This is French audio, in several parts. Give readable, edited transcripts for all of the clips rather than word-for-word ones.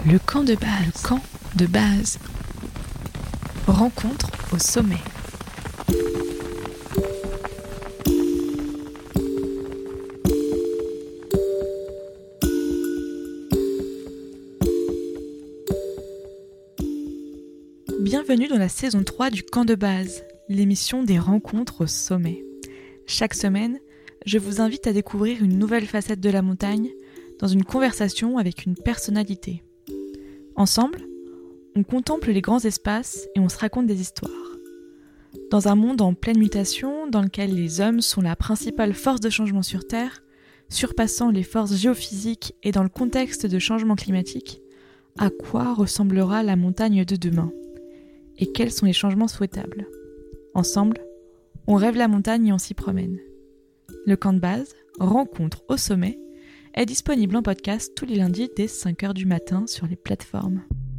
Le camp de base. Le camp de base. Rencontre au sommet. Bienvenue dans la saison 3 du camp de base, l'émission des rencontres au sommet. Chaque semaine, je vous invite à découvrir une nouvelle facette de la montagne dans une conversation avec une personnalité. Ensemble, on contemple les grands espaces et on se raconte des histoires. Dans un monde en pleine mutation, dans lequel les hommes sont la principale force de changement sur Terre, surpassant les forces géophysiques et dans le contexte de changement climatique, à quoi ressemblera la montagne de demain ? Et quels sont les changements souhaitables ? Ensemble, on rêve la montagne et on s'y promène. Le camp de base, rencontre au sommet, est disponible en podcast tous les lundis dès 5h du matin sur les plateformes.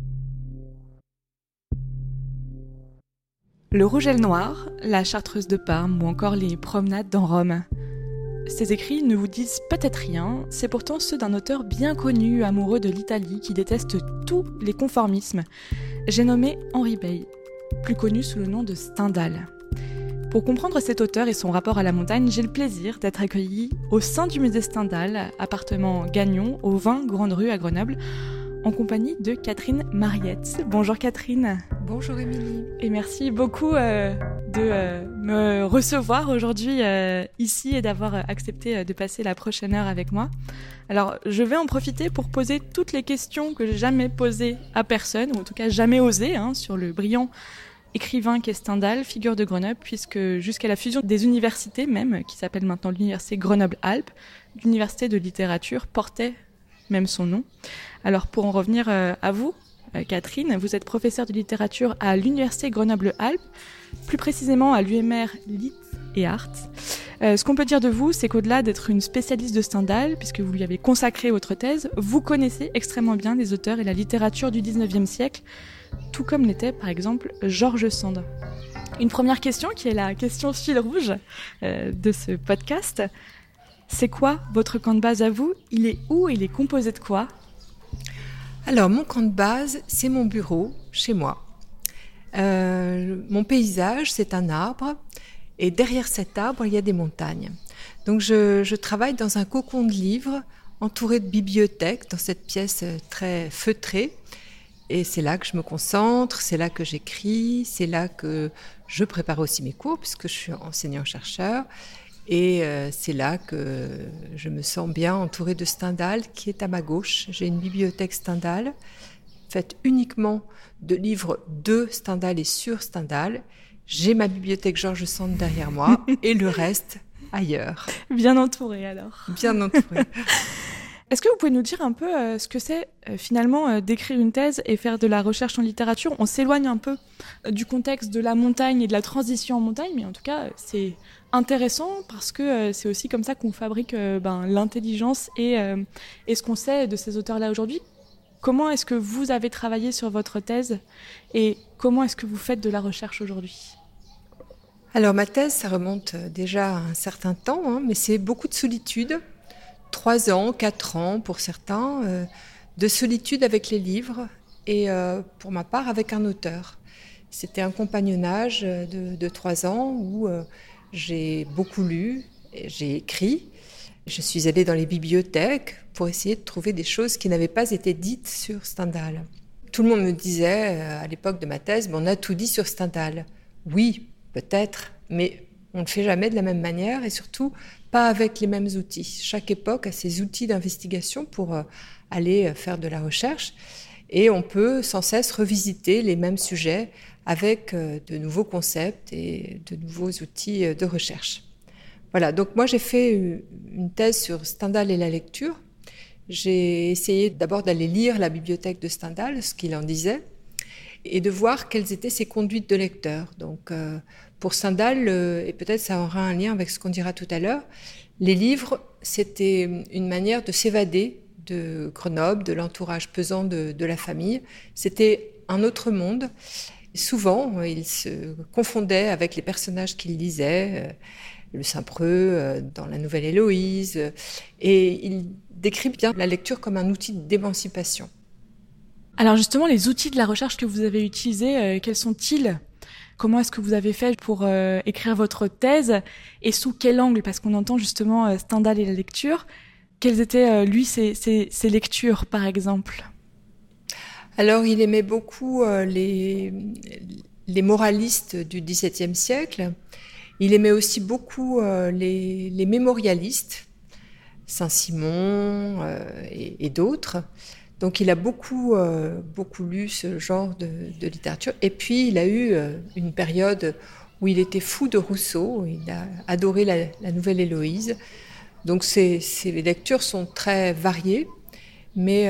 Le rouge et le noir, la chartreuse de Parme ou encore les promenades dans Rome. Ces écrits ne vous disent peut-être rien, c'est pourtant ceux d'un auteur bien connu, amoureux de l'Italie, qui déteste tous les conformismes. J'ai nommé Henri Bey, plus connu sous le nom de Stendhal. Pour comprendre cet auteur et son rapport à la montagne, j'ai le plaisir d'être accueillie au sein du musée Stendhal, appartement Gagnon, au 20 Grande Rue à Grenoble, en compagnie de Catherine Mariette. Bonjour Catherine. Bonjour Émilie. Et merci beaucoup de me recevoir aujourd'hui ici et d'avoir accepté de passer la prochaine heure avec moi. Alors, je vais en profiter pour poser toutes les questions que j'ai jamais posées à personne, ou en tout cas jamais osées, sur le brillant écrivain qu'est Stendhal, figure de Grenoble, puisque jusqu'à la fusion des universités même, qui s'appelle maintenant l'université Grenoble-Alpes, l'université de littérature portait même son nom. Alors pour en revenir à vous, Catherine, vous êtes professeure de littérature à l'université Grenoble-Alpes, plus précisément à l'UMR Lit et Arts. Ce qu'on peut dire de vous, c'est qu'au-delà d'être une spécialiste de Stendhal, puisque vous lui avez consacré votre thèse, vous connaissez extrêmement bien les auteurs et la littérature du 19e siècle, tout comme l'était par exemple George Sand. Une première question, qui est la question fil rouge de ce podcast, c'est quoi votre camp de base à vous ? Il est où ? Il est composé de quoi ? Alors, mon camp de base, c'est mon bureau, chez moi. Mon paysage, c'est un arbre, et derrière cet arbre, il y a des montagnes. Donc, je travaille dans un cocon de livres, entouré de bibliothèques, dans cette pièce très feutrée. Et c'est là que je me concentre, c'est là que j'écris, c'est là que je prépare aussi mes cours, puisque je suis enseignant-chercheur. Et c'est là que je me sens bien entourée de Stendhal, qui est à ma gauche. J'ai une bibliothèque Stendhal, faite uniquement de livres de Stendhal et sur Stendhal. J'ai ma bibliothèque George Sand derrière moi et le reste ailleurs. Bien entourée alors. Bien entourée. Est-ce que vous pouvez nous dire un peu ce que c'est finalement d'écrire une thèse et faire de la recherche en littérature ? On s'éloigne un peu du contexte de la montagne et de la transition en montagne, mais en tout cas c'est intéressant parce que c'est aussi comme ça qu'on fabrique l'intelligence et ce qu'on sait de ces auteurs-là aujourd'hui. Comment est-ce que vous avez travaillé sur votre thèse et comment est-ce que vous faites de la recherche aujourd'hui ? Alors ma thèse, ça remonte déjà à un certain temps, mais c'est beaucoup de solitude. 3 ans, 4 ans pour certains, de solitude avec les livres et pour ma part avec un auteur. C'était un compagnonnage de 3 ans où j'ai beaucoup lu, j'ai écrit. Je suis allée dans les bibliothèques pour essayer de trouver des choses qui n'avaient pas été dites sur Stendhal. Tout le monde me disait à l'époque de ma thèse, on a tout dit sur Stendhal. Oui, peut-être, mais on ne le fait jamais de la même manière et surtout pas avec les mêmes outils. Chaque époque a ses outils d'investigation pour aller faire de la recherche et on peut sans cesse revisiter les mêmes sujets avec de nouveaux concepts et de nouveaux outils de recherche. Voilà, donc moi j'ai fait une thèse sur Stendhal et la lecture. J'ai essayé d'abord d'aller lire la bibliothèque de Stendhal, ce qu'il en disait, et de voir quelles étaient ses conduites de lecteur. Donc pour Stendhal, et peut-être ça aura un lien avec ce qu'on dira tout à l'heure, les livres, c'était une manière de s'évader de Grenoble, de l'entourage pesant de la famille. C'était un autre monde. Souvent, il se confondait avec les personnages qu'il lisait, le Saint-Preux, dans la Nouvelle Héloïse, et il décrit bien la lecture comme un outil d'émancipation. Alors justement, les outils de la recherche que vous avez utilisés, quels sont-ils ? Comment est-ce que vous avez fait pour écrire votre thèse et sous quel angle ? Parce qu'on entend justement Stendhal et la lecture. Quelles étaient, lui, ses lectures, par exemple ? Alors, il aimait beaucoup les moralistes du XVIIe siècle. Il aimait aussi beaucoup les mémorialistes, Saint-Simon et d'autres. Donc, il a beaucoup lu ce genre de littérature. Et puis, il a eu une période où il était fou de Rousseau. Il a adoré la Nouvelle Héloïse. Donc, ses lectures sont très variées. Mais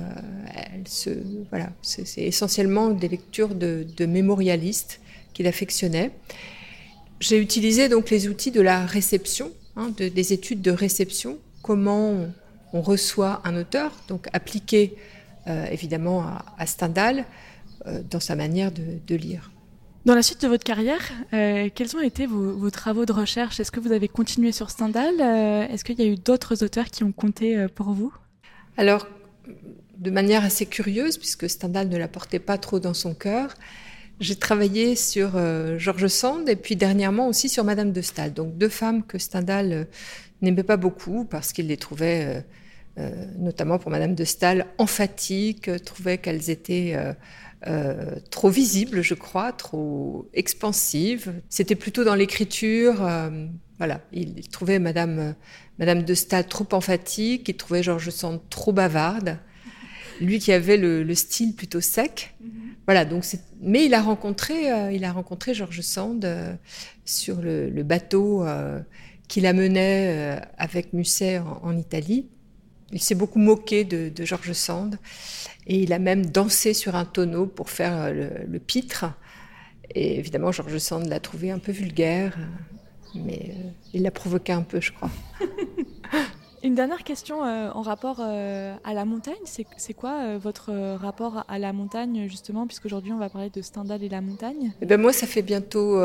c'est essentiellement des lectures de mémorialistes qu'il affectionnait. J'ai utilisé donc les outils de la réception, des études de réception, comment on reçoit un auteur, donc appliqué évidemment à Stendhal dans sa manière de lire. Dans la suite de votre carrière, quels ont été vos travaux de recherche ? Est-ce que vous avez continué sur Stendhal ? Est-ce qu'il y a eu d'autres auteurs qui ont compté pour vous ? Alors, de manière assez curieuse, puisque Stendhal ne la portait pas trop dans son cœur, j'ai travaillé sur George Sand et puis dernièrement aussi sur Madame de Staël. Donc deux femmes que Stendhal n'aimait pas beaucoup parce qu'il les trouvait, notamment pour Madame de Staël, emphatiques, trouvait qu'elles étaient trop visibles, je crois, trop expansives. C'était plutôt dans l'écriture. Il trouvait Madame de Staël trop emphatique, il trouvait George Sand trop bavarde. Lui qui avait le style plutôt sec. Voilà, donc mais il a rencontré George Sand sur le bateau qu'il amenait avec Musset en Italie. Il s'est beaucoup moqué de George Sand et il a même dansé sur un tonneau pour faire le pitre. Et évidemment, George Sand l'a trouvé un peu vulgaire, mais il l'a provoqué un peu, je crois. Une dernière question en rapport à la montagne. C'est quoi votre rapport à la montagne, justement, puisqu'aujourd'hui on va parler de Stendhal et la montagne ? Moi, ça fait bientôt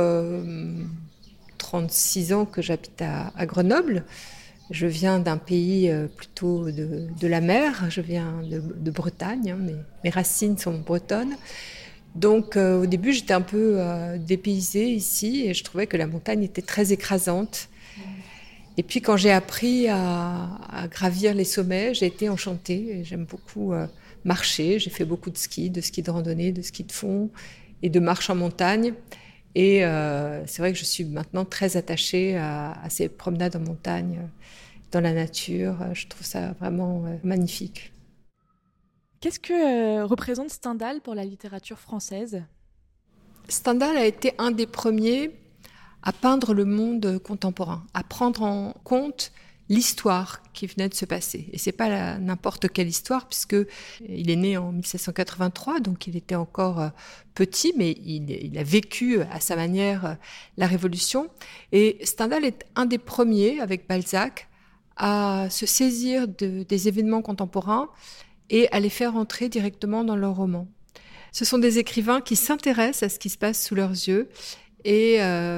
36 ans que j'habite à Grenoble. Je viens d'un pays plutôt de la mer. Je viens de Bretagne. Mes racines sont bretonnes. Donc au début, j'étais un peu dépaysée ici et je trouvais que la montagne était très écrasante. Et puis quand j'ai appris à gravir les sommets, j'ai été enchantée. Et j'aime beaucoup marcher. J'ai fait beaucoup de ski de randonnée, de ski de fond et de marche en montagne. Et c'est vrai que je suis maintenant très attachée à ces promenades en montagne, dans la nature. Je trouve ça vraiment magnifique. Qu'est-ce que représente Stendhal pour la littérature française ? Stendhal a été un des premiers à peindre le monde contemporain, à prendre en compte l'histoire qui venait de se passer. Et c'est pas n'importe quelle histoire, puisque il est né en 1783, donc il était encore petit, mais il a vécu à sa manière la Révolution. Et Stendhal est un des premiers, avec Balzac, à se saisir des événements contemporains et à les faire entrer directement dans leurs romans. Ce sont des écrivains qui s'intéressent à ce qui se passe sous leurs yeux et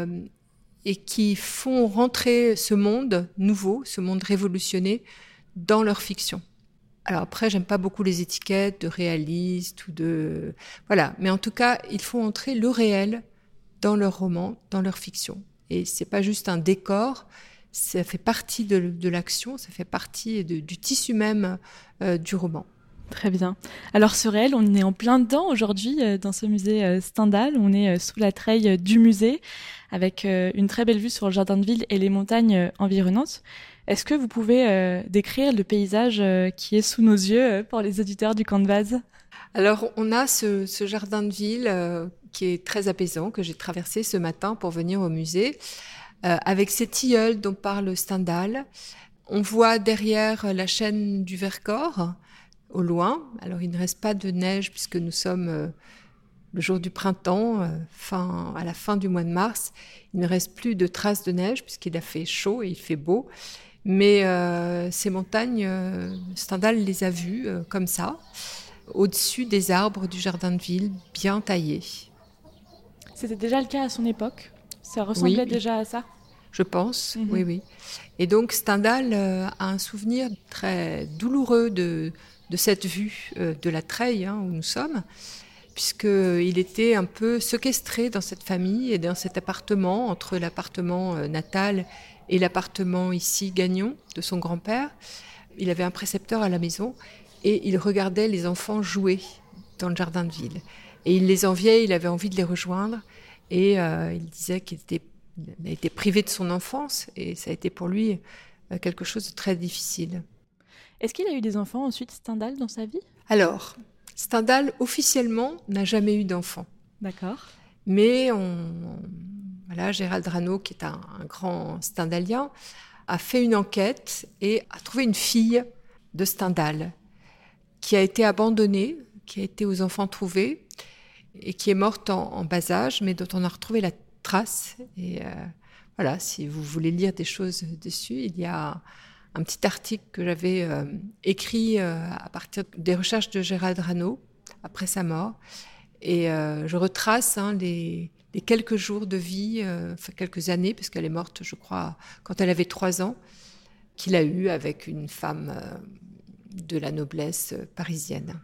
qui font rentrer ce monde nouveau, ce monde révolutionné, dans leur fiction. Alors après, j'aime pas beaucoup les étiquettes de réaliste voilà. Mais en tout cas, ils font entrer le réel dans leurs romans, dans leur fiction. Et c'est pas juste un décor, ça fait partie de l'action, ça fait partie du tissu même du roman. Très bien. Alors ce réel, on est en plein dedans aujourd'hui dans ce musée Stendhal. On est sous la treille du musée avec une très belle vue sur le jardin de ville et les montagnes environnantes. Est-ce que vous pouvez décrire le paysage qui est sous nos yeux pour les auditeurs du Camp de Vase ? Alors on a ce jardin de ville qui est très apaisant, que j'ai traversé ce matin pour venir au musée, avec ces tilleuls dont parle Stendhal. On voit derrière la chaîne du Vercors, au loin. Alors, il ne reste pas de neige puisque nous sommes le jour du printemps, à la fin du mois de mars. Il ne reste plus de traces de neige puisqu'il a fait chaud et il fait beau. Mais ces montagnes, Stendhal les a vues comme ça, au-dessus des arbres du jardin de ville, bien taillés. C'était déjà le cas à son époque ? Ça ressemblait déjà à ça ? Je pense, oui. Et donc Stendhal a un souvenir très douloureux de de cette vue de la Treille où nous sommes, puisqu'il était un peu séquestré dans cette famille et dans cet appartement, entre l'appartement natal et l'appartement ici, Gagnon, de son grand-père. Il avait un précepteur à la maison et il regardait les enfants jouer dans le jardin de ville. Et il les enviait, il avait envie de les rejoindre. Et il disait qu'il a été privé de son enfance et ça a été pour lui quelque chose de très difficile. Est-ce qu'il a eu des enfants ensuite, Stendhal, dans sa vie ? Alors, Stendhal, officiellement, n'a jamais eu d'enfant. D'accord. Mais Gérald Rano, qui est un grand stendhalien, a fait une enquête et a trouvé une fille de Stendhal qui a été abandonnée, qui a été aux enfants trouvés et qui est morte en bas âge, mais dont on a retrouvé la trace. Et si vous voulez lire des choses dessus, il y a un petit article que j'avais écrit à partir des recherches de Gérald Rano, après sa mort. Et je retrace les quelques jours de vie, quelques années, parce qu'elle est morte, je crois, quand elle avait 3 ans, qu'il a eu avec une femme de la noblesse parisienne.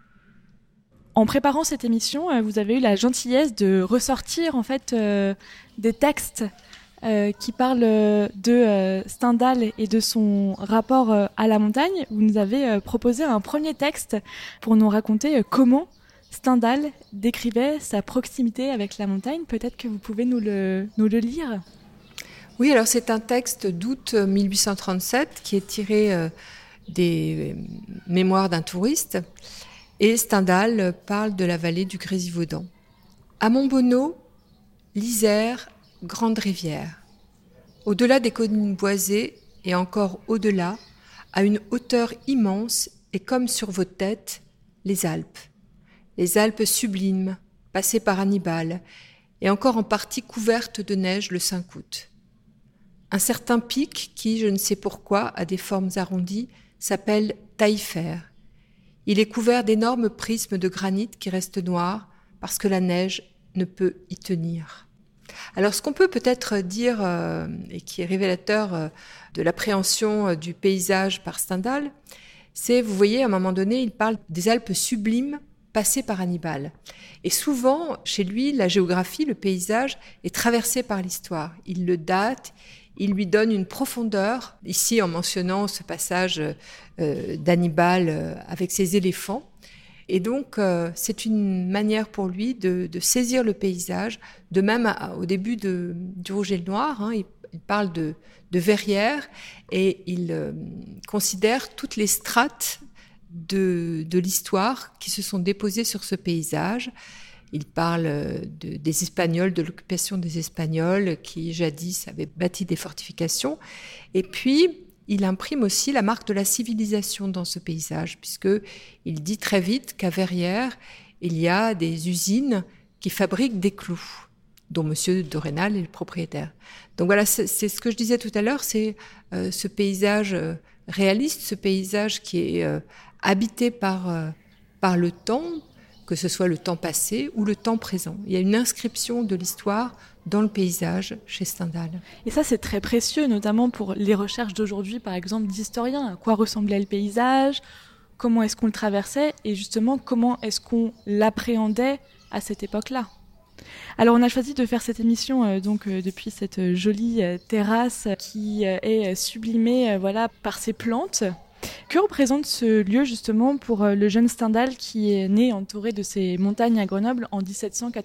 En préparant cette émission, vous avez eu la gentillesse de ressortir en fait des textes qui parlent de Stendhal et de son rapport à la montagne. Vous nous avez proposé un premier texte pour nous raconter comment Stendhal décrivait sa proximité avec la montagne. Peut-être que vous pouvez nous le lire. Oui, alors c'est un texte d'août 1837 qui est tiré des mémoires d'un touriste. Et Stendhal parle de la vallée du Grésivaudan. À Montbonneau, l'Isère, grande rivière. Au-delà des collines boisées et encore au-delà, à une hauteur immense et comme sur vos têtes, les Alpes. Les Alpes sublimes, passées par Hannibal et encore en partie couvertes de neige le 5 août. Un certain pic qui, je ne sais pourquoi, a des formes arrondies, s'appelle Taillefer. Il est couvert d'énormes prismes de granit qui restent noirs parce que la neige ne peut y tenir. Alors ce qu'on peut peut-être dire, et qui est révélateur de l'appréhension du paysage par Stendhal, c'est, vous voyez, à un moment donné, il parle des Alpes sublimes passées par Hannibal. Et souvent, chez lui, la géographie, le paysage est traversé par l'histoire. Il le date, il lui donne une profondeur, ici en mentionnant ce passage d'Hannibal avec ses éléphants. Et donc, c'est une manière pour lui de saisir le paysage. De même, au début du Rouge et le Noir, il parle de verrières et il considère toutes les strates de l'histoire qui se sont déposées sur ce paysage. Il parle des Espagnols, de l'occupation des Espagnols qui jadis avaient bâti des fortifications. Et puis, il imprime aussi la marque de la civilisation dans ce paysage, puisqu'il dit très vite qu'à Verrières, il y a des usines qui fabriquent des clous, dont Monsieur de Rênal est le propriétaire. Donc voilà, c'est ce que je disais tout à l'heure, c'est ce paysage réaliste, ce paysage qui est habité par le temps, que ce soit le temps passé ou le temps présent. Il y a une inscription de l'histoire dans le paysage chez Stendhal. Et ça, c'est très précieux, notamment pour les recherches d'aujourd'hui, par exemple, d'historiens. À quoi ressemblait le paysage ? Comment est-ce qu'on le traversait ? Et justement, comment est-ce qu'on l'appréhendait à cette époque-là ? Alors, on a choisi de faire cette émission depuis cette jolie terrasse qui est sublimée par ces plantes. Que représente ce lieu justement pour le jeune Stendhal qui est né entouré de ces montagnes à Grenoble en 1783 ?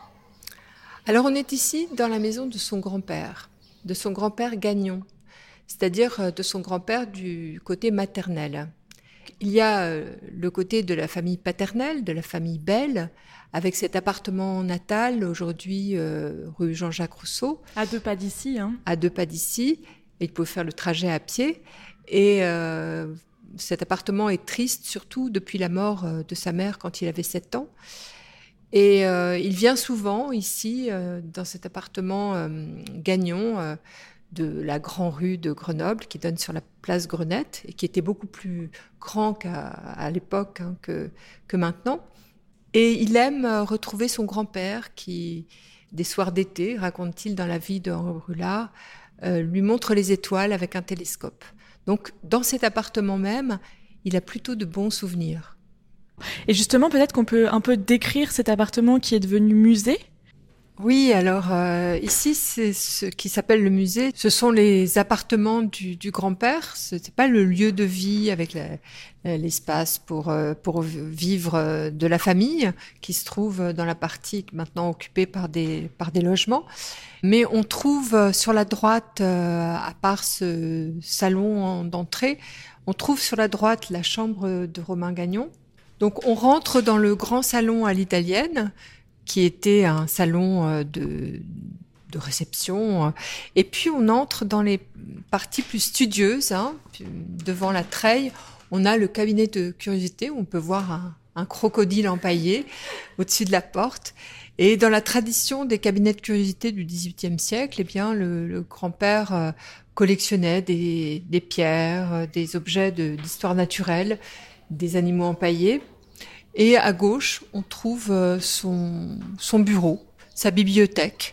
Alors on est ici dans la maison de son grand-père Gagnon, c'est-à-dire de son grand-père du côté maternel. Il y a le côté de la famille paternelle, de la famille Belle, avec cet appartement natal, aujourd'hui rue Jean-Jacques Rousseau. À 2 pas d'ici. À 2 pas d'ici, il pouvait faire le trajet à pied. Et cet appartement est triste, surtout depuis la mort de sa mère quand il avait 7 ans. Et il vient souvent ici, dans cet appartement Gagnon, de la grande rue de Grenoble, qui donne sur la place Grenette, et qui était beaucoup plus grand qu'à l'époque que maintenant. Et il aime retrouver son grand-père qui, des soirs d'été, raconte-t-il dans La vie de Henri Brulard, lui montre les étoiles avec un télescope. Donc, dans cet appartement même, il a plutôt de bons souvenirs. Et justement, peut-être qu'on peut un peu décrire cet appartement qui est devenu musée. Oui, alors ici, c'est ce qui s'appelle le musée. Ce sont les appartements du grand-père. Ce n'est pas le lieu de vie avec l'espace pour vivre de la famille qui se trouve dans la partie maintenant occupée par des logements. Mais on trouve sur la droite, à part ce salon d'entrée, on trouve sur la droite la chambre de Romain Gagnon. Donc on rentre dans le grand salon à l'italienne, qui était un salon de réception. Et puis on entre dans les parties plus studieuses. Devant la treille, on a le cabinet de curiosité où on peut voir un crocodile empaillé au-dessus de la porte. Et dans la tradition des cabinets de curiosité du XVIIIe siècle, eh bien le grand-père collectionnait des pierres, des objets d'histoire naturelle, des animaux empaillés. Et à gauche, on trouve son bureau, sa bibliothèque,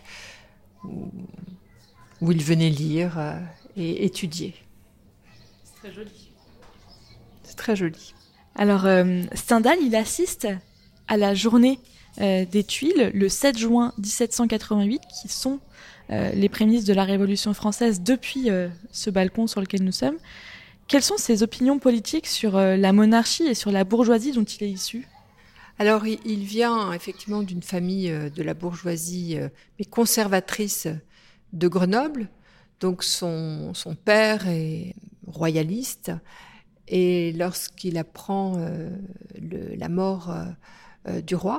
où il venait lire et étudier. C'est très joli. C'est très joli. Alors, Stendhal, il assiste à la journée des Tuiles, le 7 juin 1788, qui sont les prémices de la Révolution française depuis ce balcon sur lequel nous sommes. Quelles sont ses opinions politiques sur la monarchie et sur la bourgeoisie dont il est issu ? Alors, il vient effectivement d'une famille de la bourgeoisie, mais conservatrice de Grenoble. Donc, son père est royaliste. Et lorsqu'il apprend la mort du roi,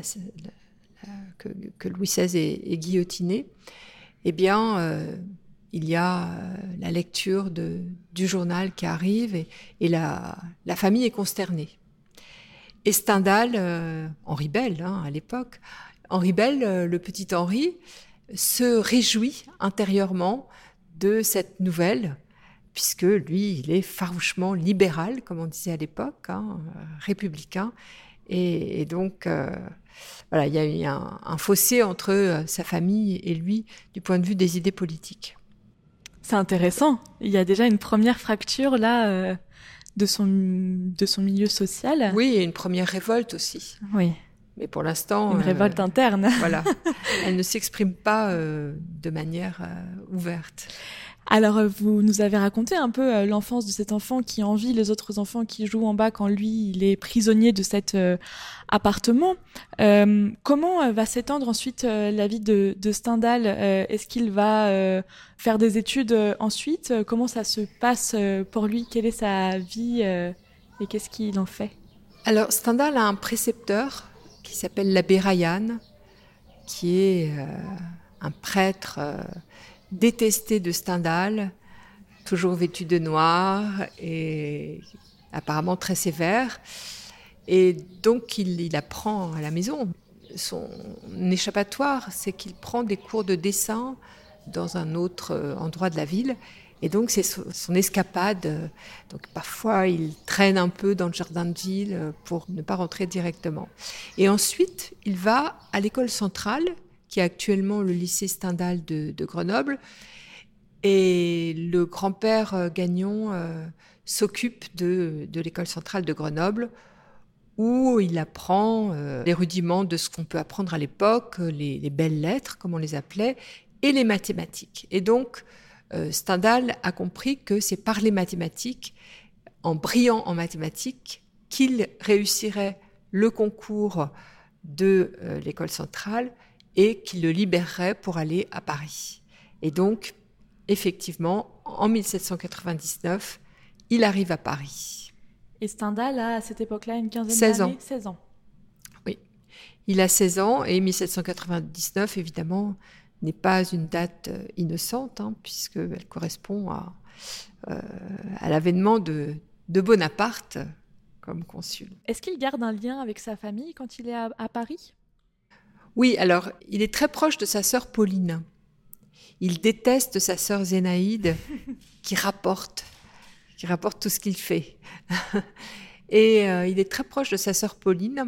que Louis XVI est guillotiné, eh bien, il y a la lecture du journal qui arrive et la famille est consternée. Et Stendhal, Henri Bell à l'époque, Henri Bell, le petit Henri, se réjouit intérieurement de cette nouvelle, puisque lui, il est farouchement libéral, comme on disait à l'époque, républicain. Et donc, voilà, il y a eu un fossé entre sa famille et lui du point de vue des idées politiques. C'est intéressant. Il y a déjà une première fracture là de son milieu social. Oui, et une première révolte aussi. Oui. Mais pour l'instant... Une révolte interne. Voilà. Elle ne s'exprime pas de manière ouverte. Alors, vous nous avez raconté un peu l'enfance de cet enfant qui envie les autres enfants qui jouent en bas quand lui, il est prisonnier de cet appartement. Comment va s'étendre ensuite la vie de Stendhal ? Est-ce qu'il va faire des études ensuite ? Comment ça se passe pour lui ? Quelle est sa vie et qu'est-ce qu'il en fait ? Alors, Stendhal a un précepteur qui s'appelle l'abbé Rayan, qui est un prêtre... détesté de Stendhal, toujours vêtu de noir et apparemment très sévère. Et donc, il apprend à la maison. Son échappatoire, c'est qu'il prend des cours de dessin dans un autre endroit de la ville. Et donc, c'est son escapade. Donc, parfois, il traîne un peu dans le jardin de ville pour ne pas rentrer directement. Et ensuite, il va à l'école centrale, qui est actuellement le lycée Stendhal de Grenoble. Et le grand-père Gagnon s'occupe de l'école centrale de Grenoble, où il apprend les rudiments de ce qu'on peut apprendre à l'époque, les belles lettres, comme on les appelait, et les mathématiques. Et donc, Stendhal a compris que c'est par les mathématiques, en brillant en mathématiques, qu'il réussirait le concours de l'école centrale et qu'il le libérerait pour aller à Paris. Et donc, effectivement, en 1799, il arrive à Paris. Et Stendhal a, à cette époque-là, une quinzaine 16 d'années, ans. 16 ans. Oui. Il a 16 ans et 1799, évidemment, n'est pas une date innocente, puisqu'elle correspond à l'avènement de Bonaparte comme consul. Est-ce qu'il garde un lien avec sa famille quand il est à Paris ? Oui, alors, il est très proche de sa sœur Pauline. Il déteste sa sœur Zénaïde, qui rapporte tout ce qu'il fait. Et il est très proche de sa sœur Pauline.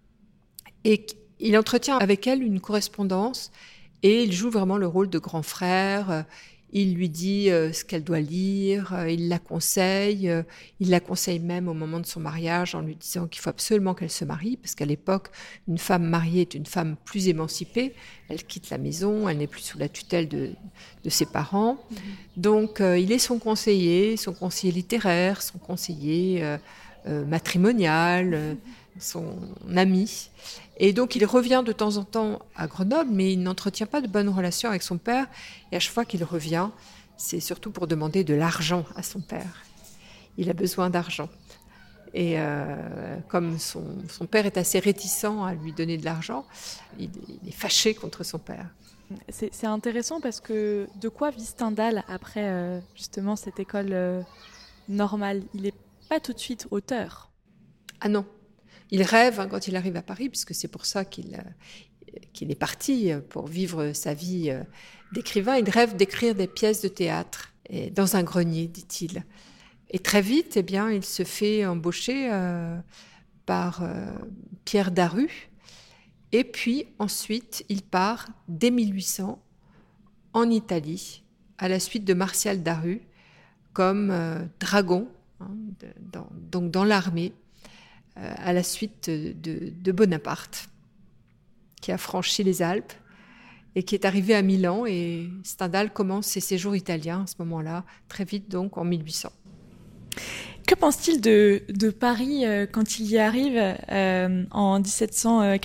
Et il entretient avec elle une correspondance. Et il joue vraiment le rôle de grand frère. il lui dit ce qu'elle doit lire, il la conseille même au moment de son mariage en lui disant qu'il faut absolument qu'elle se marie, parce qu'à l'époque, une femme mariée est une femme plus émancipée, elle quitte la maison, elle n'est plus sous la tutelle de ses parents. Donc il est son conseiller littéraire, son conseiller matrimonial, son ami. Et donc il revient de temps en temps à Grenoble, mais il n'entretient pas de bonnes relations avec son père. Et à chaque fois qu'il revient, c'est surtout pour demander de l'argent à son père. Il a besoin d'argent. Et comme son père est assez réticent à lui donner de l'argent, il est fâché contre son père. C'est intéressant parce que de quoi vit Stendhal après justement cette école normale? Il n'est pas tout de suite auteur. Ah non. Il rêve quand il arrive à Paris, puisque c'est pour ça qu'il est parti, pour vivre sa vie d'écrivain. Il rêve d'écrire des pièces de théâtre dans un grenier, dit-il. Et très vite, il se fait embaucher par Pierre Daru. Et puis ensuite, il part dès 1800 en Italie, à la suite de Martial Daru, comme dragon, donc dans l'armée, à la suite de Bonaparte, qui a franchi les Alpes et qui est arrivé à Milan. Et Stendhal commence ses séjours italiens à ce moment-là, très vite donc en 1800. Que pense-t-il de Paris quand il y arrive en 1799 ?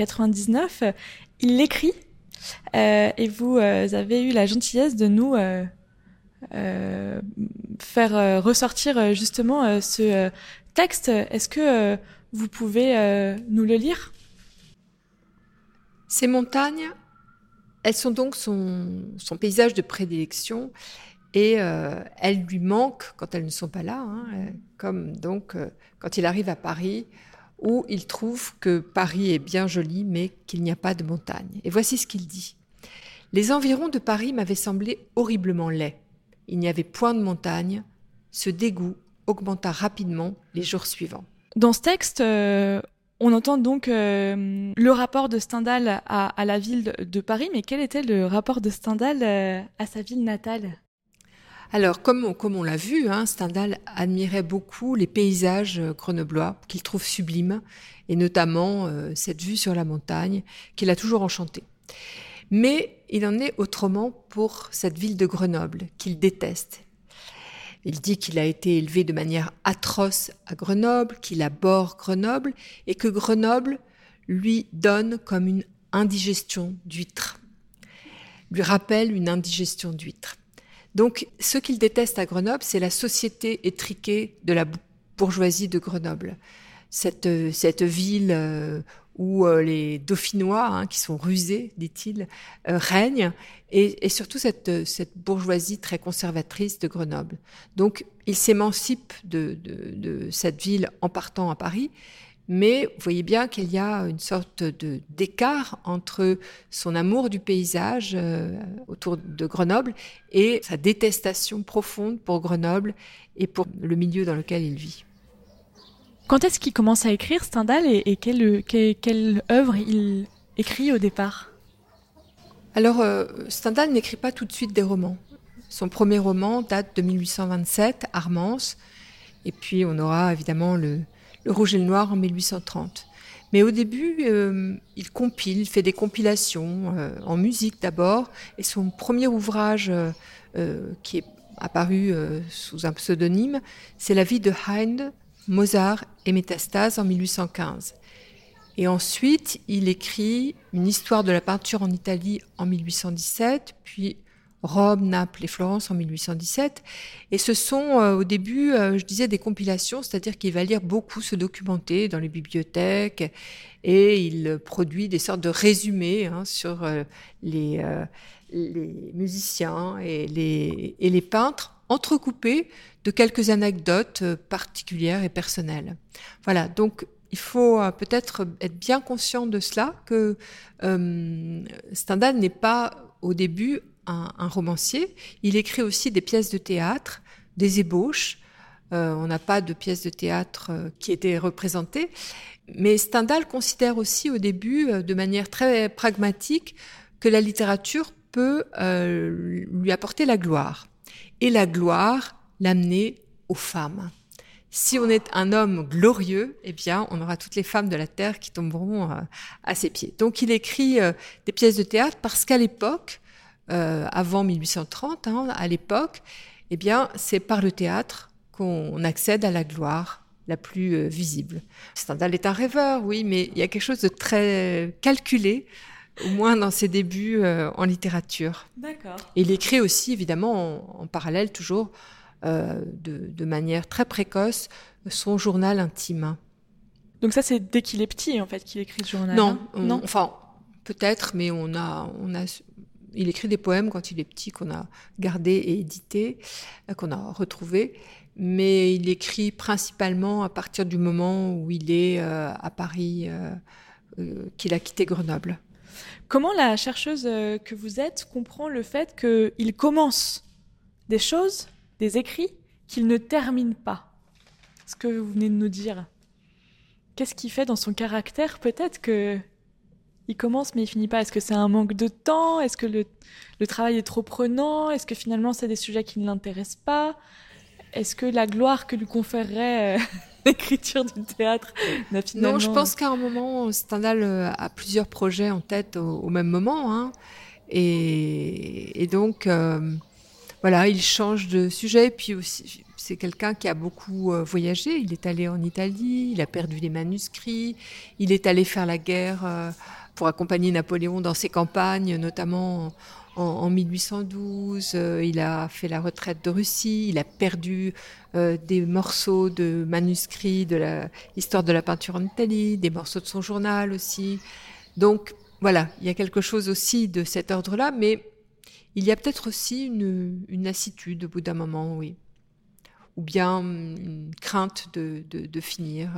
Il l'écrit et vous avez eu la gentillesse de nous faire ressortir justement ce texte. Est-ce que vous pouvez nous le lire ? Ces montagnes, elles sont donc son paysage de prédilection et elles lui manquent quand elles ne sont pas là, comme donc quand il arrive à Paris où il trouve que Paris est bien joli mais qu'il n'y a pas de montagnes. Et voici ce qu'il dit. « Les environs de Paris m'avaient semblé horriblement laids. Il n'y avait point de montagne. Ce dégoût augmenta rapidement les jours suivants. » Dans ce texte, on entend donc le rapport de Stendhal à la ville de Paris, mais quel était le rapport de Stendhal à sa ville natale ? Alors, comme on l'a vu, Stendhal admirait beaucoup les paysages grenoblois qu'il trouve sublimes, et notamment cette vue sur la montagne qui l'a toujours enchanté. Mais il en est autrement pour cette ville de Grenoble qu'il déteste. Il dit qu'il a été élevé de manière atroce à Grenoble, qu'il abhorre Grenoble et que Grenoble lui donne comme une indigestion d'huîtres, lui rappelle une indigestion d'huîtres. Donc, ce qu'il déteste à Grenoble, c'est la société étriquée de la bourgeoisie de Grenoble. Cette ville où les Dauphinois, qui sont rusés, dit-il, règnent, et surtout cette bourgeoisie très conservatrice de Grenoble. Donc, il s'émancipe de cette ville en partant à Paris, mais vous voyez bien qu'il y a une sorte d'écart entre son amour du paysage autour de Grenoble et sa détestation profonde pour Grenoble et pour le milieu dans lequel il vit. Quand est-ce qu'il commence à écrire, Stendhal, et quelle œuvre il écrit au départ ? Alors, Stendhal n'écrit pas tout de suite des romans. Son premier roman date de 1827, Armance, et puis on aura évidemment le Rouge et le Noir en 1830. Mais au début, il compile, il fait des compilations, en musique d'abord, et son premier ouvrage qui est apparu sous un pseudonyme, c'est La vie de Haydn, Mozart et Métastase en 1815. Et ensuite, il écrit une histoire de la peinture en Italie en 1817, puis Rome, Naples et Florence en 1817. Et ce sont au début, je disais, des compilations, c'est-à-dire qu'il va lire beaucoup, se documenter dans les bibliothèques, et il produit des sortes de résumés sur les musiciens et les peintres, entrecoupés de quelques anecdotes particulières et personnelles. Voilà, donc il faut peut-être être bien conscient de cela, que Stendhal n'est pas au début un romancier. Il écrit aussi des pièces de théâtre, des ébauches. On n'a pas de pièces de théâtre qui étaient représentées. Mais Stendhal considère aussi au début, de manière très pragmatique, que la littérature peut lui apporter la gloire. et la gloire l'amener aux femmes. Si on est un homme glorieux, eh bien, on aura toutes les femmes de la terre qui tomberont à ses pieds. Donc, il écrit des pièces de théâtre parce qu'à l'époque, avant 1830, à l'époque, eh bien, c'est par le théâtre qu'on accède à la gloire la plus visible. Stendhal est un rêveur, oui, mais il y a quelque chose de très calculé, au moins dans ses débuts en littérature. D'accord. Et il écrit aussi, évidemment, en parallèle, toujours, de manière très précoce, son journal intime. Donc ça, c'est dès qu'il est petit, en fait, qu'il écrit ce journal. Non, Non. Enfin, peut-être, mais il écrit des poèmes quand il est petit qu'on a gardés et édités, qu'on a retrouvés. Mais il écrit principalement à partir du moment où il est à Paris, qu'il a quitté Grenoble. Comment la chercheuse que vous êtes comprend le fait qu'il commence des choses, des écrits, qu'il ne termine pas? Ce que vous venez de nous dire. Qu'est-ce qui fait dans son caractère peut-être que il commence mais il finit pas? Est-ce que c'est un manque de temps? Est-ce que le travail est trop prenant? Est-ce que finalement c'est des sujets qui ne l'intéressent pas? Est-ce que la gloire que lui conférerait l'écriture du théâtre n'a finalement... Non, je pense qu'à un moment, Stendhal a plusieurs projets en tête au même moment. Et donc, voilà, il change de sujet. Puis aussi, c'est quelqu'un qui a beaucoup voyagé. Il est allé en Italie, il a perdu des manuscrits, il est allé faire la guerre pour accompagner Napoléon dans ses campagnes, notamment en 1812. Il a fait la retraite de Russie, il a perdu des morceaux de manuscrits de l'histoire de la peinture en Italie, des morceaux de son journal aussi. Donc voilà, il y a quelque chose aussi de cet ordre-là, mais il y a peut-être aussi une lassitude au bout d'un moment, oui. Ou bien une crainte de finir.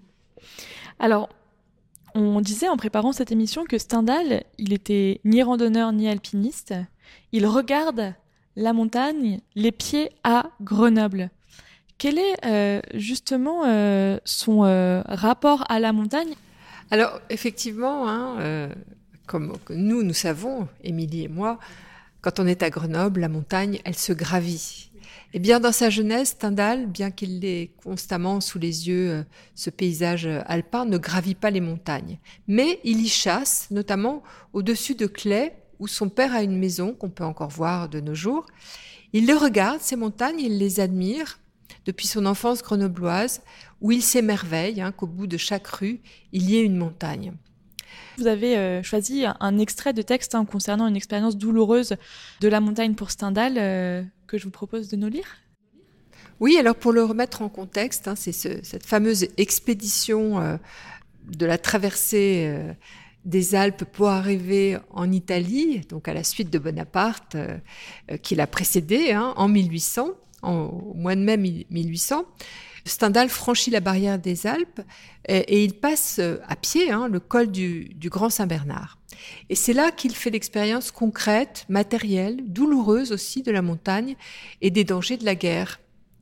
Alors, on disait en préparant cette émission que Stendhal, il était ni randonneur ni alpiniste. Il regarde la montagne, les pieds à Grenoble. Quel est justement son rapport à la montagne? Alors, effectivement, comme nous savons, Émilie et moi, quand on est à Grenoble, la montagne, elle se gravit. Eh bien, dans sa jeunesse, Stendhal, bien qu'il ait constamment sous les yeux ce paysage alpin, ne gravit pas les montagnes. Mais il y chasse, notamment au-dessus de Claye, où son père a une maison qu'on peut encore voir de nos jours. Il les regarde, ces montagnes, il les admire depuis son enfance grenobloise, où il s'émerveille qu'au bout de chaque rue, il y ait une montagne. Vous avez choisi un extrait de texte concernant une expérience douloureuse de la montagne pour Stendhal que je vous propose de nous lire. Oui, alors pour le remettre en contexte, c'est cette fameuse expédition de la traversée des Alpes pour arriver en Italie, donc à la suite de Bonaparte, qui l'a précédé en 1800, au mois de mai 1800. Stendhal franchit la barrière des Alpes et il passe à pied le col du Grand Saint-Bernard. Et c'est là qu'il fait l'expérience concrète, matérielle, douloureuse aussi de la montagne et des dangers de la guerre.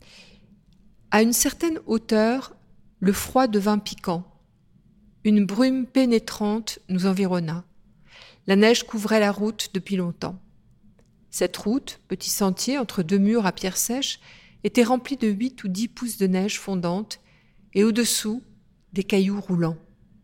À une certaine hauteur, le froid devint piquant. Une brume pénétrante nous environna. La neige couvrait la route depuis longtemps. Cette route, petit sentier entre deux murs à pierre sèche, était remplie de 8 ou 10 pouces de neige fondante et au-dessous, des cailloux roulants.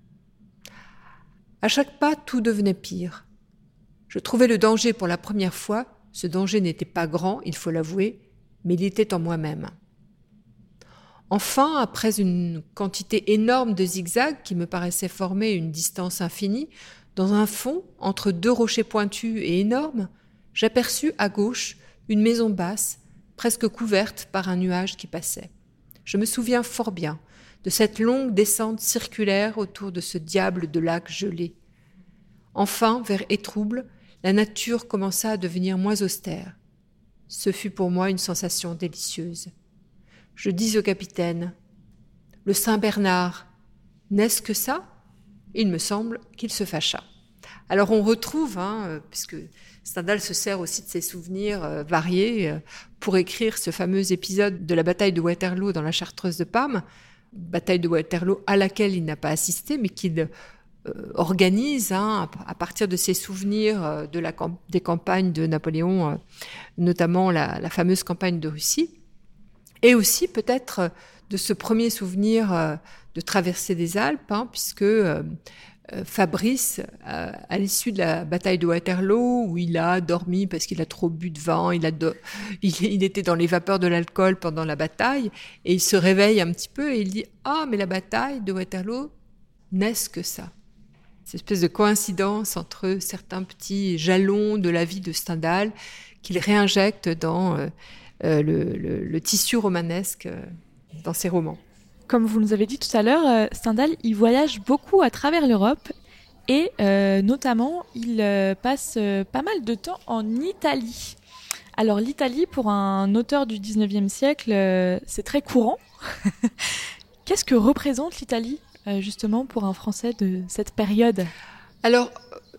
À chaque pas, tout devenait pire. Je trouvais le danger pour la première fois. Ce danger n'était pas grand, il faut l'avouer, mais il était en moi-même. Enfin, après une quantité énorme de zigzags qui me paraissaient former une distance infinie, dans un fond, entre deux rochers pointus et énormes, j'aperçus à gauche une maison basse, presque couverte par un nuage qui passait. Je me souviens fort bien de cette longue descente circulaire autour de ce diable de lac gelé. Enfin, vers Étrouble, la nature commença à devenir moins austère. Ce fut pour moi une sensation délicieuse. Je dis au capitaine « Le Saint-Bernard, n'est-ce que ça ?» Il me semble qu'il se fâcha. Alors on retrouve, puisque Stendhal se sert aussi de ses souvenirs variés pour écrire ce fameux épisode de la bataille de Waterloo dans la Chartreuse de Parme, bataille de Waterloo à laquelle il n'a pas assisté, mais qu'il organise, à partir de ses souvenirs des campagnes de Napoléon, notamment la fameuse campagne de Russie, et aussi peut-être de ce premier souvenir de traversée des Alpes, puisque Fabrice, à l'issue de la bataille de Waterloo, où il a dormi parce qu'il a trop bu de vin, il était dans les vapeurs de l'alcool pendant la bataille, et il se réveille un petit peu et il dit « Ah, mais la bataille de Waterloo, n'est-ce que ça ?» Cette espèce de coïncidence entre certains petits jalons de la vie de Stendhal qu'il réinjecte dans le tissu romanesque dans ses romans. Comme vous nous avez dit tout à l'heure, Stendhal, il voyage beaucoup à travers l'Europe et notamment, il passe pas mal de temps en Italie. Alors l'Italie, pour un auteur du 19e siècle, c'est très courant. Qu'est-ce que représente l'Italie, justement, pour un Français de cette période ? Alors,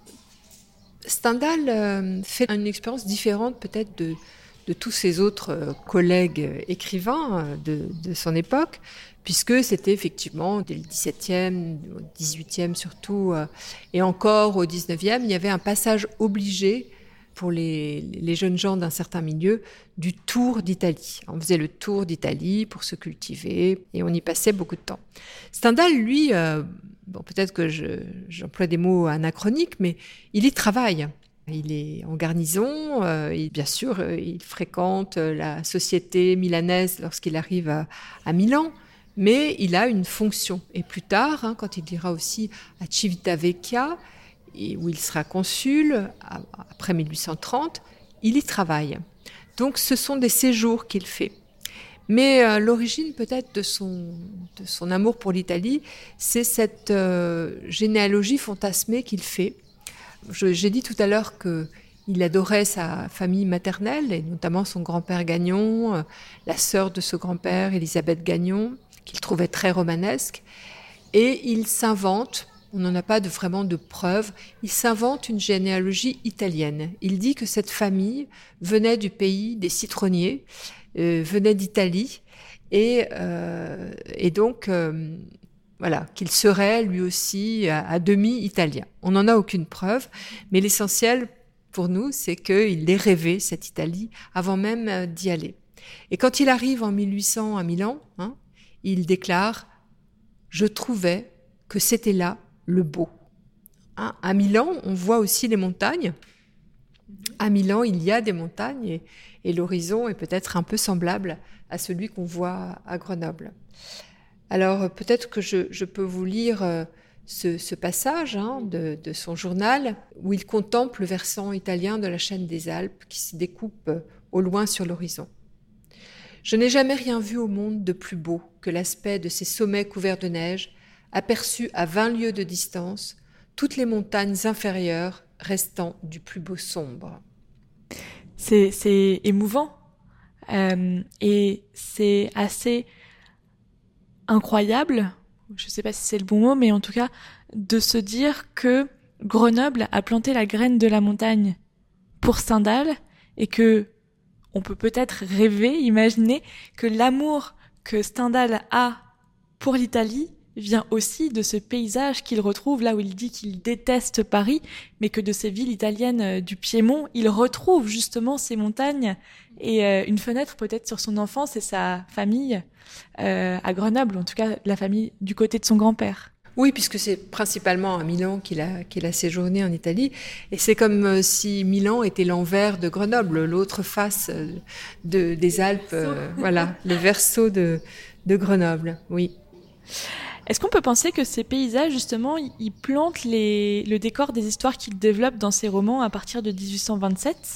Stendhal fait une expérience différente peut-être de tous ses autres collègues écrivains de son époque, puisque c'était effectivement dès le XVIIe, au XVIIIe surtout, et encore au XIXe, il y avait un passage obligé pour les jeunes gens d'un certain milieu du Tour d'Italie. On faisait le Tour d'Italie pour se cultiver et on y passait beaucoup de temps. Stendhal, lui, peut-être que j'emploie des mots anachroniques, mais il y travaille. Il est en garnison, bien sûr, il fréquente la société milanaise lorsqu'il arrive à Milan, mais il a une fonction. Et plus tard, quand il ira aussi à Civitavecchia, où il sera consul, après 1830, il y travaille. Donc ce sont des séjours qu'il fait. Mais l'origine peut-être de son amour pour l'Italie, c'est cette généalogie fantasmée qu'il fait. J'ai dit tout à l'heure qu'il adorait sa famille maternelle, et notamment son grand-père Gagnon, la sœur de ce grand-père, Élisabeth Gagnon, qu'il trouvait très romanesque. Et il s'invente, on n'en a pas vraiment de preuves, il s'invente une généalogie italienne. Il dit que cette famille venait du pays des citronniers, venait d'Italie, et donc... Voilà, qu'il serait lui aussi à demi italien. On n'en a aucune preuve, mais l'essentiel pour nous, c'est qu'il ait rêvé cette Italie avant même d'y aller. Et quand il arrive en 1800 à Milan, il déclare « Je trouvais que c'était là le beau ». À Milan, on voit aussi les montagnes. À Milan, il y a des montagnes et l'horizon est peut-être un peu semblable à celui qu'on voit à Grenoble. Alors peut-être que je peux vous lire ce passage de son journal où il contemple le versant italien de la chaîne des Alpes qui se découpe au loin sur l'horizon. « Je n'ai jamais rien vu au monde de plus beau que l'aspect de ces sommets couverts de neige, aperçus à 20 lieues de distance, toutes les montagnes inférieures restant du plus beau sombre. » C'est émouvant et c'est assez... incroyable, je ne sais pas si c'est le bon mot, mais en tout cas, de se dire que Grenoble a planté la graine de la montagne pour Stendhal et que on peut peut-être rêver, imaginer que l'amour que Stendhal a pour l'Italie vient aussi de ce paysage qu'il retrouve là où il dit qu'il déteste Paris, mais que de ces villes italiennes du Piémont, il retrouve justement ces montagnes et une fenêtre peut-être sur son enfance et sa famille à Grenoble, en tout cas la famille du côté de son grand-père. Oui, puisque c'est principalement à Milan qu'il a séjourné en Italie. Et c'est comme si Milan était l'envers de Grenoble, l'autre face des Alpes, voilà, le verso de Grenoble, oui. Est-ce qu'on peut penser que ces paysages, justement, ils plantent le décor des histoires qu'il développe dans ses romans à partir de 1827 ?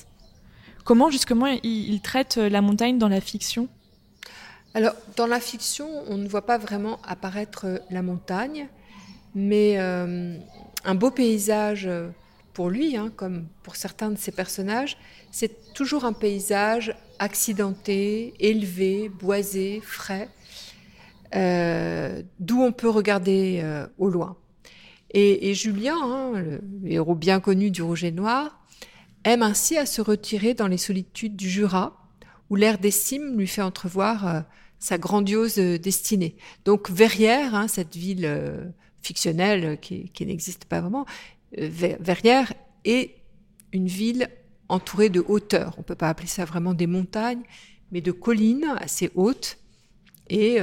Comment, justement, il traite la montagne dans la fiction ? Alors, dans la fiction, on ne voit pas vraiment apparaître la montagne, mais un beau paysage pour lui, comme pour certains de ses personnages, c'est toujours un paysage accidenté, élevé, boisé, frais, d'où on peut regarder au loin. Et Julien, le héros bien connu du Rouge et Noir, aime ainsi à se retirer dans les solitudes du Jura, où l'air des cimes lui fait entrevoir sa grandiose destinée. Donc Verrières, cette ville fictionnelle qui n'existe pas vraiment. Verrières est une ville entourée de hauteurs. On ne peut pas appeler ça vraiment des montagnes, mais de collines assez hautes et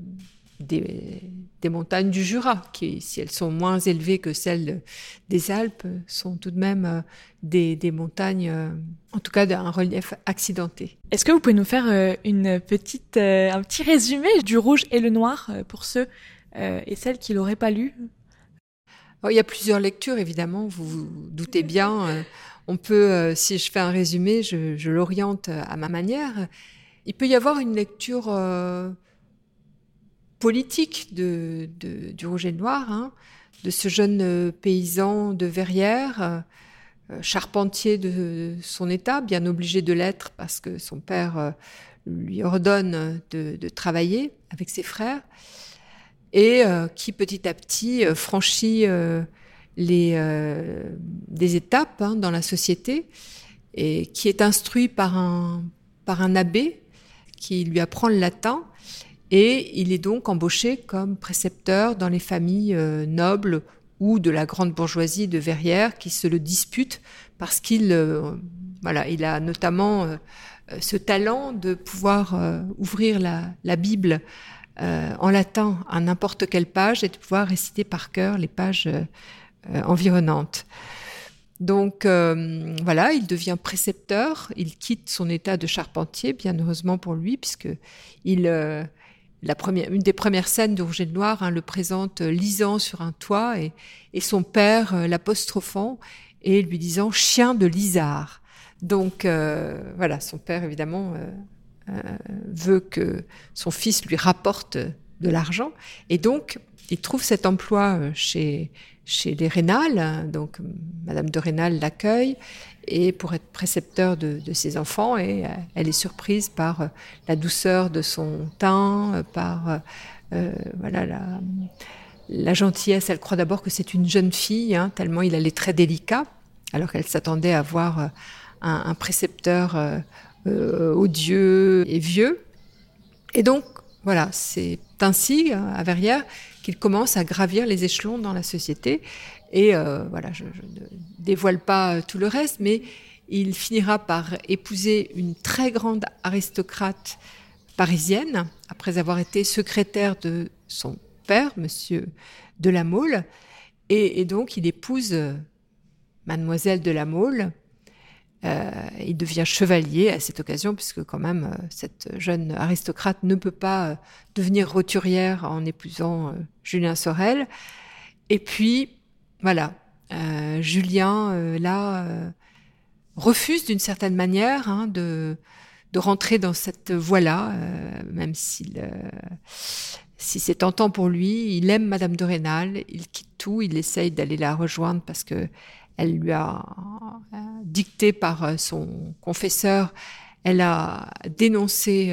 des montagnes du Jura, qui, si elles sont moins élevées que celles des Alpes, sont tout de même des montagnes, en tout cas d'un relief accidenté. Est-ce que vous pouvez nous faire un petit résumé du Rouge et le Noir pour ceux et celles qui l'auraient pas lu? Alors, il y a plusieurs lectures, évidemment, vous vous doutez bien. On peut, si je fais un résumé, je l'oriente à ma manière. Il peut y avoir une lecture politique du Rouge et le Noir, de ce jeune paysan de Verrières, charpentier de son état, bien obligé de l'être parce que son père lui ordonne de travailler avec ses frères, et qui petit à petit franchit des étapes dans la société, et qui est instruit par un abbé qui lui apprend le latin, et il est donc embauché comme précepteur dans les familles nobles ou de la grande bourgeoisie de Verrières qui se le disputent parce qu'il il a notamment ce talent de pouvoir ouvrir la Bible en latin à n'importe quelle page et de pouvoir réciter par cœur les pages environnantes. Donc il devient précepteur, il quitte son état de charpentier, bien heureusement pour lui, puisque une des premières scènes de Rouge et le Noir le présente lisant sur un toit et son père l'apostrophant et lui disant « chien de lisard ». Donc son père évidemment veut que son fils lui rapporte de l'argent, et donc il trouve cet emploi chez les Raynal, donc Madame de Raynal l'accueille et pour être précepteur de ses enfants, et elle est surprise par la douceur de son teint, par la gentillesse. Elle croit d'abord que c'est une jeune fille, tellement il a les traits délicats, alors qu'elle s'attendait à voir un précepteur odieux et vieux. Et donc voilà, c'est ainsi à Verrières qu'il commence à gravir les échelons dans la société. Et je ne dévoile pas tout le reste, mais il finira par épouser une très grande aristocrate parisienne, après avoir été secrétaire de son père, Monsieur de La Mole. Et donc, il épouse Mademoiselle de La Mole. Il devient chevalier à cette occasion, puisque quand même, cette jeune aristocrate ne peut pas devenir roturière en épousant Julien Sorel. Et puis, Julien, refuse d'une certaine manière de rentrer dans cette voie-là, même si c'est tentant pour lui. Il aime Madame de Raynal, il quitte tout, il essaye d'aller la rejoindre parce que elle lui a dicté par son confesseur, elle a dénoncé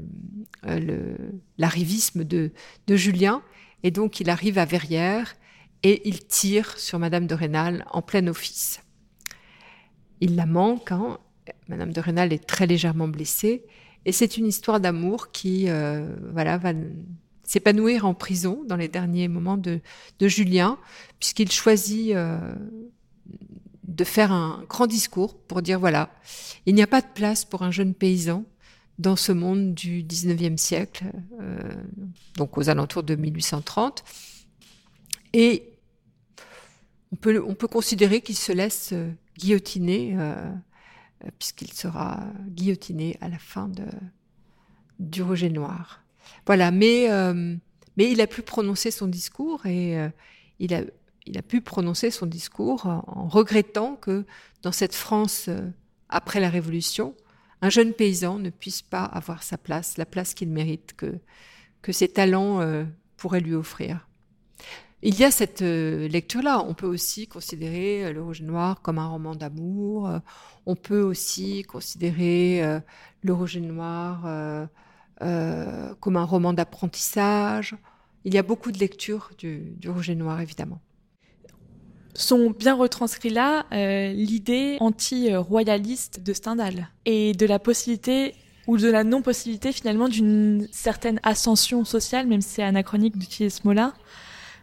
l'arrivisme de Julien, et donc il arrive à Verrières et il tire sur Madame de Raynal en plein office. Il la manque, Madame de Raynal est très légèrement blessée, et c'est une histoire d'amour qui va s'épanouir en prison dans les derniers moments de Julien, puisqu'il choisit de faire un grand discours pour dire il n'y a pas de place pour un jeune paysan dans ce monde du 19e siècle, donc aux alentours de 1830. Et on peut considérer qu'il se laisse guillotiner, puisqu'il sera guillotiné à la fin du Rouge et le Noir. Voilà, mais il a pu prononcer son discours, et il a pu prononcer son discours en regrettant que dans cette France après la Révolution, un jeune paysan ne puisse pas avoir sa place, la place qu'il mérite, que ses talents pourraient lui offrir. Il y a cette lecture-là. On peut aussi considérer Le Rouge et le Noir comme un roman d'amour. On peut aussi considérer Le Rouge et le Noir comme un roman d'apprentissage. Il y a beaucoup de lectures du Rouge et le Noir, évidemment. Sont bien retranscrits là l'idée anti-royaliste de Stendhal et de la possibilité ou de la non-possibilité finalement d'une certaine ascension sociale, même si c'est anachronique d'utiliser ce mot-là,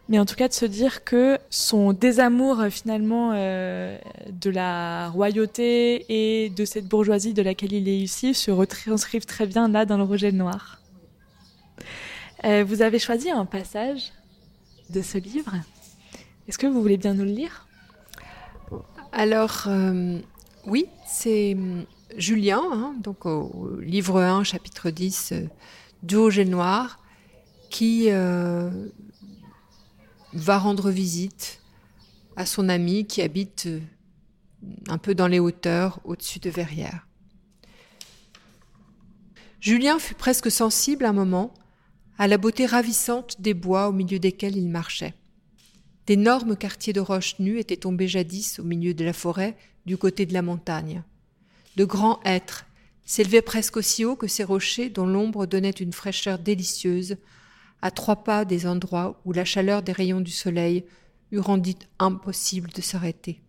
mais en tout cas de se dire que son désamour finalement de la royauté et de cette bourgeoisie de laquelle il est issu se retranscrivent très bien là dans Le Rouge et le Noir. Vous avez choisi un passage de ce livre. Est-ce que vous voulez bien nous le lire ? Alors, oui, c'est Julien, donc au livre 1, chapitre 10 du Rouge et le Noir, qui va rendre visite à son ami qui habite un peu dans les hauteurs au-dessus de Verrières. Julien fut presque sensible un moment à la beauté ravissante des bois au milieu desquels il marchait. D'énormes quartiers de roches nues étaient tombés jadis au milieu de la forêt du côté de la montagne. De grands hêtres s'élevaient presque aussi haut que ces rochers dont l'ombre donnait une fraîcheur délicieuse à 3 pas des endroits où la chaleur des rayons du soleil eût rendu impossible de s'arrêter.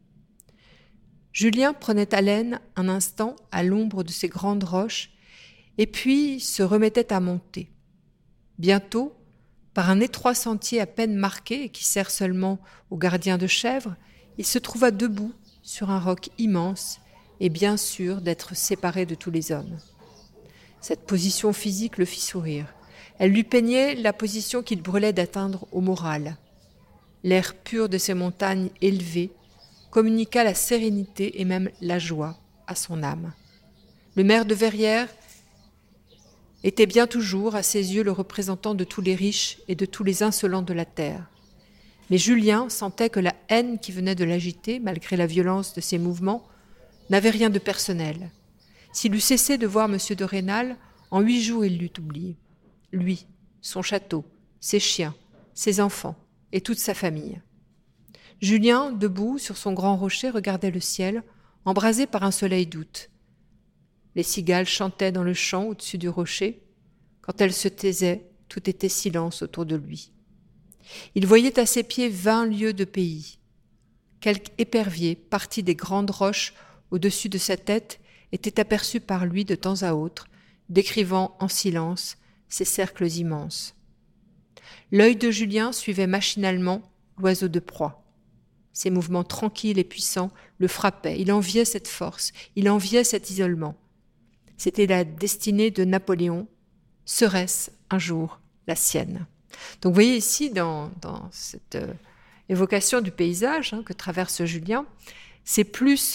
Julien prenait haleine un instant à l'ombre de ces grandes roches et puis se remettait à monter. Bientôt, par un étroit sentier à peine marqué et qui sert seulement aux gardiens de chèvres, il se trouva debout sur un roc immense et bien sûr d'être séparé de tous les hommes. Cette position physique le fit sourire. Elle lui peignait la position qu'il brûlait d'atteindre au moral. L'air pur de ces montagnes élevées communiqua la sérénité et même la joie à son âme. Le maire de Verrières était bien toujours, à ses yeux, le représentant de tous les riches et de tous les insolents de la terre. Mais Julien sentait que la haine qui venait de l'agiter, malgré la violence de ses mouvements, n'avait rien de personnel. S'il eût cessé de voir M. de Rênal, en 8 jours il l'eût oublié. Lui, son château, ses chiens, ses enfants et toute sa famille. Julien, debout sur son grand rocher, regardait le ciel, embrasé par un soleil d'août. Les cigales chantaient dans le champ au-dessus du rocher. Quand elles se taisaient, tout était silence autour de lui. Il voyait à ses pieds 20 lieues de pays. Quelque épervier, parti des grandes roches au-dessus de sa tête, était aperçu par lui de temps à autre, décrivant en silence ces cercles immenses. L'œil de Julien suivait machinalement l'oiseau de proie. Ses mouvements tranquilles et puissants le frappaient. Il enviait cette force, il enviait cet isolement. C'était la destinée de Napoléon. Serait-ce un jour la sienne ? Donc vous voyez ici, dans cette évocation du paysage que traverse Julien, c'est plus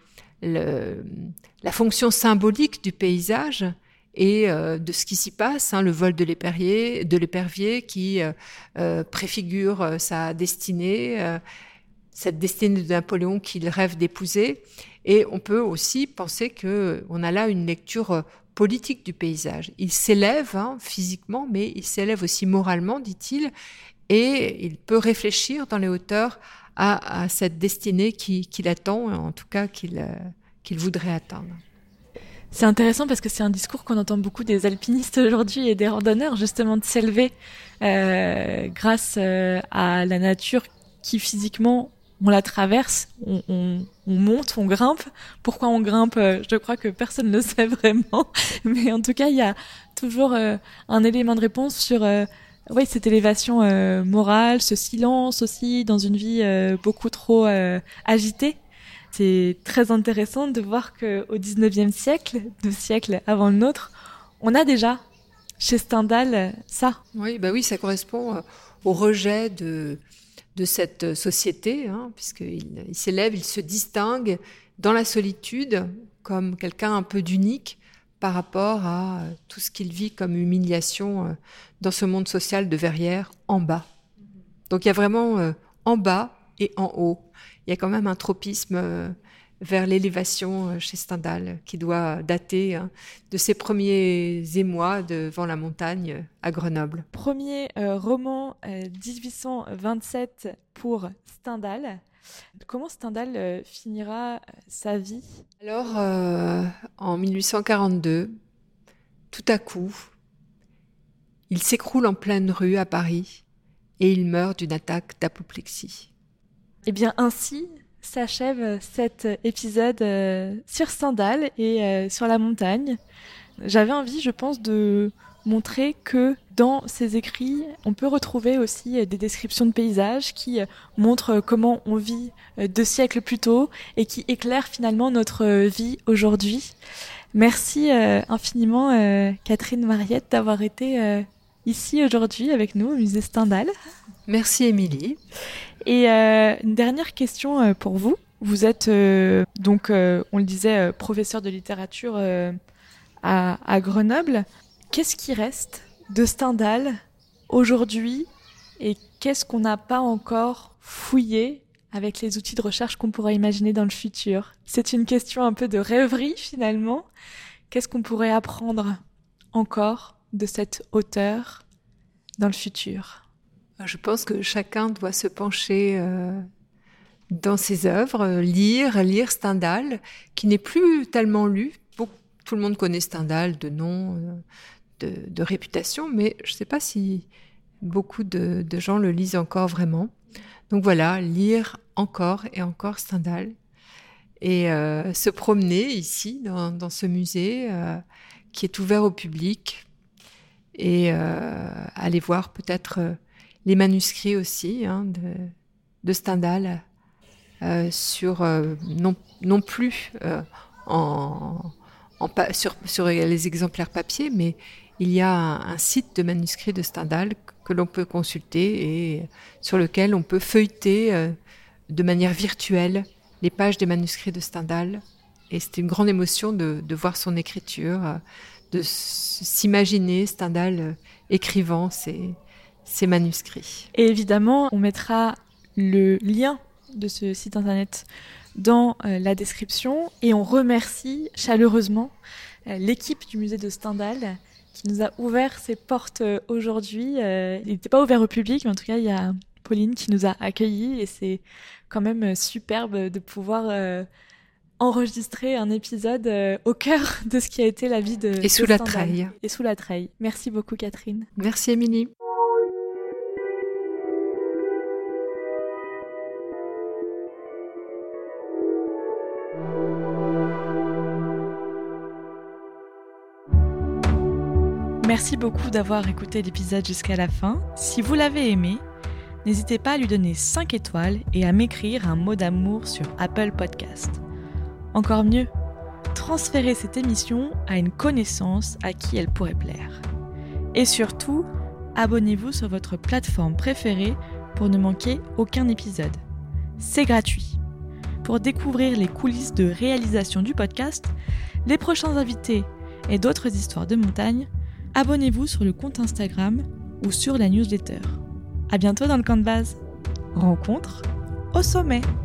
la fonction symbolique du paysage et de ce qui s'y passe, le vol de l'épervier qui préfigure sa destinée, cette destinée de Napoléon qu'il rêve d'épouser. Et on peut aussi penser qu'on a là une lecture politique du paysage. Il s'élève physiquement, mais il s'élève aussi moralement, dit-il, et il peut réfléchir dans les hauteurs à cette destinée qu'il attend, en tout cas qu'il voudrait atteindre. C'est intéressant parce que c'est un discours qu'on entend beaucoup des alpinistes aujourd'hui et des randonneurs, justement de s'élever grâce à la nature qui physiquement on la traverse, on monte, on grimpe. Pourquoi on grimpe ? Je crois que personne ne le sait vraiment. Mais en tout cas, il y a toujours un élément de réponse sur cette élévation morale, ce silence aussi dans une vie beaucoup trop agitée. C'est très intéressant de voir qu'au XIXe siècle, 2 siècles avant le nôtre, on a déjà chez Stendhal ça. Oui, ça correspond au rejet de cette société, puisqu'il s'élève, il se distingue dans la solitude comme quelqu'un un peu d'unique par rapport à tout ce qu'il vit comme humiliation dans ce monde social de Verrières, en bas. Donc il y a vraiment en bas et en haut. Il y a quand même un tropisme vers l'élévation chez Stendhal qui doit dater de ses premiers émois devant la montagne à Grenoble. Premier roman 1827 pour Stendhal. Comment Stendhal finira sa vie ? Alors, en 1842, tout à coup, il s'écroule en pleine rue à Paris et il meurt d'une attaque d'apoplexie. Eh bien, ainsi s'achève cet épisode sur Stendhal et sur la montagne. J'avais envie, je pense, de montrer que dans ses écrits, on peut retrouver aussi des descriptions de paysages qui montrent comment on vit 2 siècles plus tôt et qui éclairent finalement notre vie aujourd'hui. Merci infiniment Catherine Mariette d'avoir été ici aujourd'hui avec nous au musée Stendhal. Merci Émilie. Et une dernière question pour vous. Vous êtes donc, on le disait, professeur de littérature à Grenoble. Qu'est-ce qui reste de Stendhal aujourd'hui et qu'est-ce qu'on n'a pas encore fouillé avec les outils de recherche qu'on pourrait imaginer dans le futur? C'est une question un peu de rêverie finalement. Qu'est-ce qu'on pourrait apprendre encore de cet auteur dans le futur? Je pense que chacun doit se pencher dans ses œuvres, lire Stendhal, qui n'est plus tellement lu. Tout le monde connaît Stendhal de nom, de réputation, mais je ne sais pas si beaucoup de gens le lisent encore vraiment. Donc voilà, lire encore et encore Stendhal et se promener ici dans ce musée qui est ouvert au public et aller voir peut-être les manuscrits aussi de Stendhal sur non plus sur les exemplaires papier, mais il y a un site de manuscrits de Stendhal que l'on peut consulter et sur lequel on peut feuilleter de manière virtuelle les pages des manuscrits de Stendhal. Et c'était une grande émotion de voir son écriture, de s'imaginer Stendhal écrivant ces manuscrits. Et évidemment, on mettra le lien de ce site internet dans la description et on remercie chaleureusement l'équipe du musée de Stendhal qui nous a ouvert ses portes aujourd'hui. Il n'était pas ouvert au public, mais en tout cas, il y a Pauline qui nous a accueillis et c'est quand même superbe de pouvoir enregistrer un épisode au cœur de ce qui a été la vie de Stendhal. Et sous la treille. Et sous la treille. Merci beaucoup, Catherine. Merci, Émilie. Merci beaucoup d'avoir écouté l'épisode jusqu'à la fin. Si vous l'avez aimé, n'hésitez pas à lui donner 5 étoiles et à m'écrire un mot d'amour sur Apple Podcast. Encore mieux, transférez cette émission à une connaissance à qui elle pourrait plaire. Et surtout, abonnez-vous sur votre plateforme préférée pour ne manquer aucun épisode. C'est gratuit. Pour découvrir les coulisses de réalisation du podcast, les prochains invités et d'autres histoires de montagne, abonnez-vous sur le compte Instagram ou sur la newsletter. À bientôt dans le camp de base. Rencontre au sommet.